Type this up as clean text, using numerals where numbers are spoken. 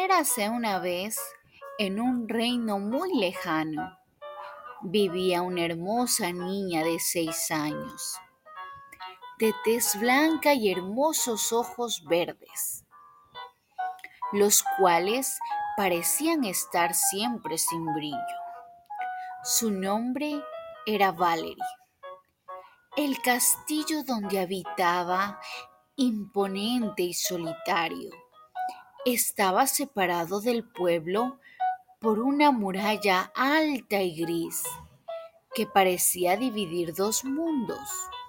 Érase una vez, en un reino muy lejano, vivía una hermosa niña de 6 años, de tez blanca y hermosos ojos verdes, los cuales parecían estar siempre sin brillo. Su nombre era Valerie. El castillo donde habitaba, imponente y solitario, estaba separado del pueblo por una muralla alta y gris que parecía dividir dos mundos.